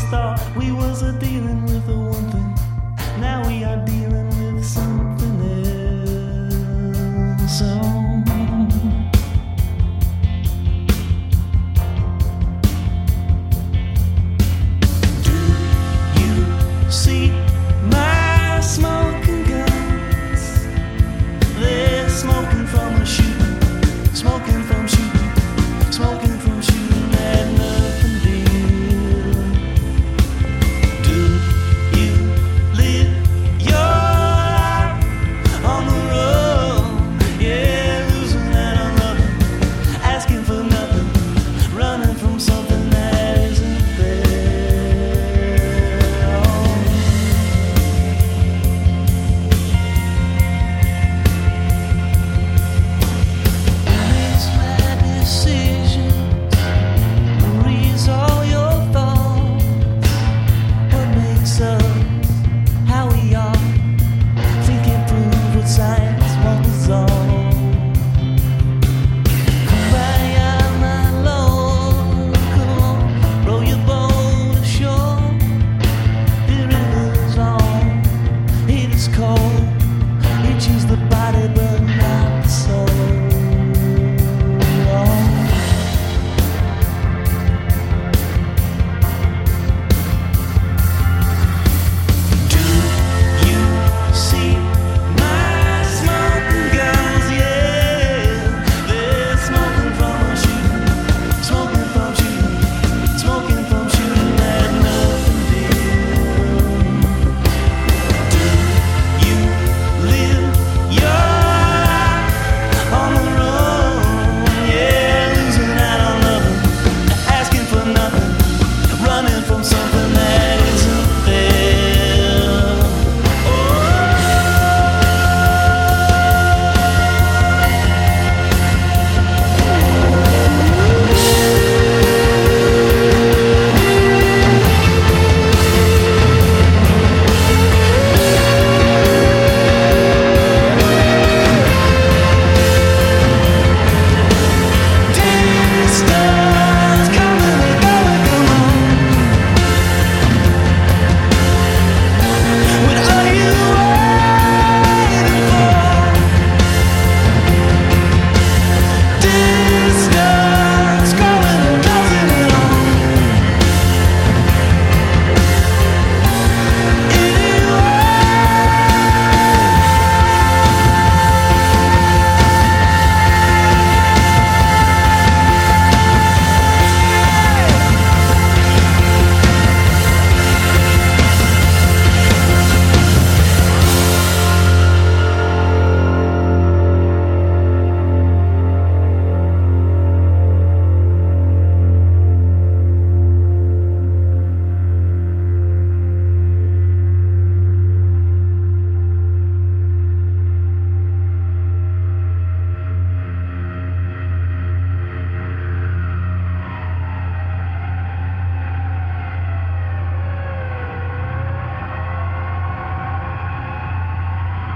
start, we was a dealing with the one thing. Now we are dealing with something else. Do you see my smoking guns? They're smoking from a shooting, smoking from shooting, smoking from shooting at nothing deal. Do you live your life on the road? Yeah, losing and unloving, asking for nothing, running from something that isn't there. Makes my decision, reads all your thoughts. What makes us how we are? Think and prove what science won't dissolve. Kumbaya, my lord, come on, row your boat ashore. The river's on, it is cold. It chews the body but not the soul. Do you see my smoking guns? Yeah, they're smoking from a shooting, smoking from shooting, smoking from shooting at nothing deal. Do you live your life on the road? Yeah, losing out on loving, asking for nothing, running from something